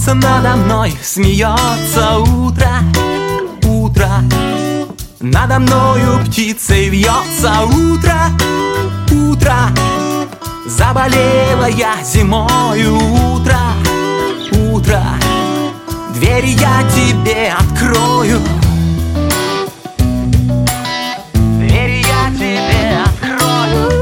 Солнце надо мной смеется, утро, утро. Надо мною птицей вьется, утро, утро. Заболела я зимою, утро, утро. Двери я тебе открою. Двери я тебе открою.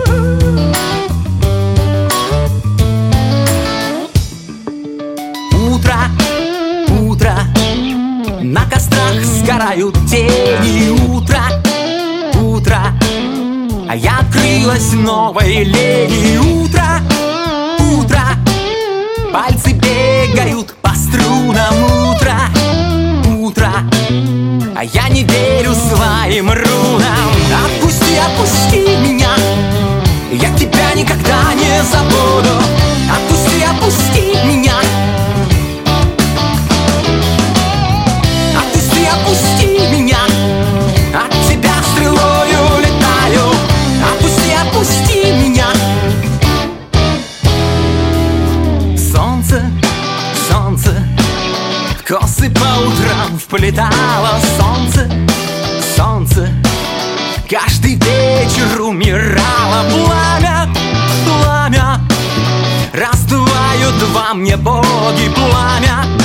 Утро, утро. На кострах сгорают тени, утро, утро. А я крылась новой лени, утро, утро. Пальцы бегают по струнам, утро, утро. А я не верю своим рунам. Отпусти, отпусти меня, я тебя никогда не забуду. Отпусти, отпусти меня. Отпусти, отпусти меня, от тебя стрелою летаю. Отпусти, отпусти меня. Солнце, солнце, косы по утрам вплетало. Солнце, солнце, каждый вечер умирало. Пламя, пламя, раздувают во мне боги. Пламя,